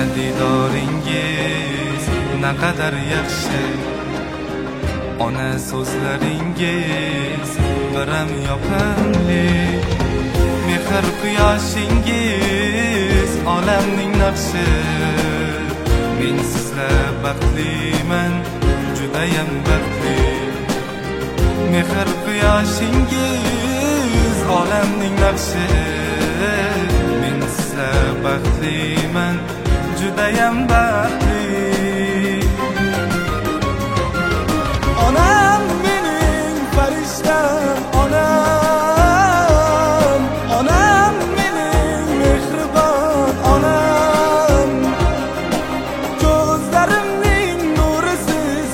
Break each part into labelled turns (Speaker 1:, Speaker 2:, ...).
Speaker 1: didoringiz naqadar yaxshi, ona so'zlaringiz biram yoqimli, mehr quyoshingiz olamning naqshi. Men sizlar baxtliman, judayam baxtli. Mehr quyoshingiz olamning naqshi. Men sizlar baxtliman, judayam baxtli. Onam mening farishtam, onam, onam mening mehribon onam. Ko'zlarimning nurisiz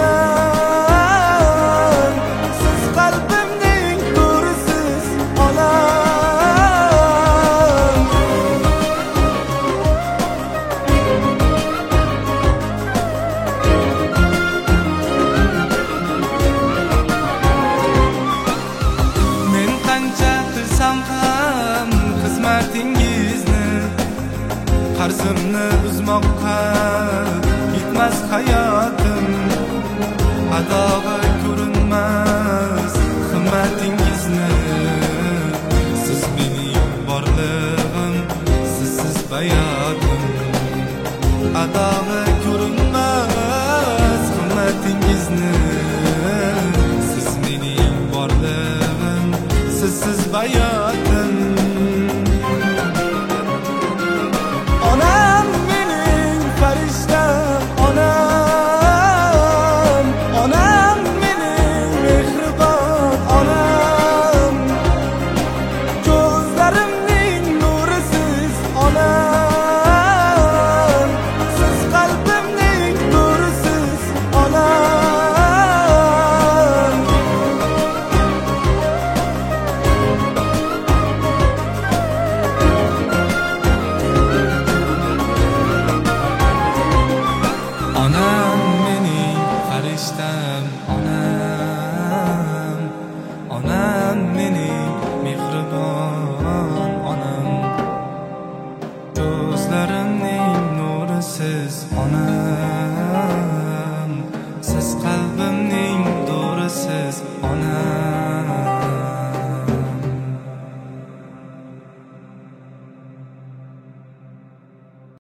Speaker 1: onam, siz qalbimning nurisiz onam. Men qancha qilsam ham xizmatingizni, qarzimni uzmoqqa yetmas hayotim. Adog'i ko'rinmas himmatingizni, siz mening borlig'im, sizsiz bayotim. Adog'i